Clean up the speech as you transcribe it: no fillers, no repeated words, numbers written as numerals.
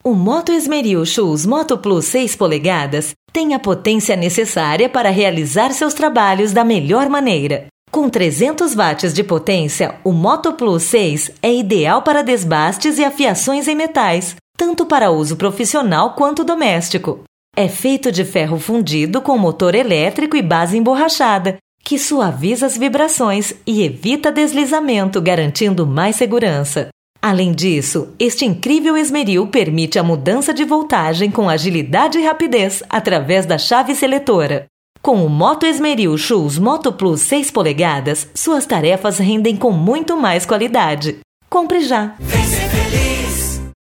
O Moto Esmeril Shoes Moto Plus 6 polegadas tem a potência necessária para realizar seus trabalhos da melhor maneira. Com 300 watts de potência, o Moto Plus 6 é ideal para desbastes e afiações em metais, tanto para uso profissional quanto doméstico. É feito de ferro fundido com motor elétrico e base emborrachada, que suaviza as vibrações e evita deslizamento, garantindo mais segurança. Além disso, este incrível esmeril permite a mudança de voltagem com agilidade e rapidez através da chave seletora. Com o Moto Esmeril Shoes Moto Plus 6 polegadas, suas tarefas rendem com muito mais qualidade. Compre já! Vem ser feliz.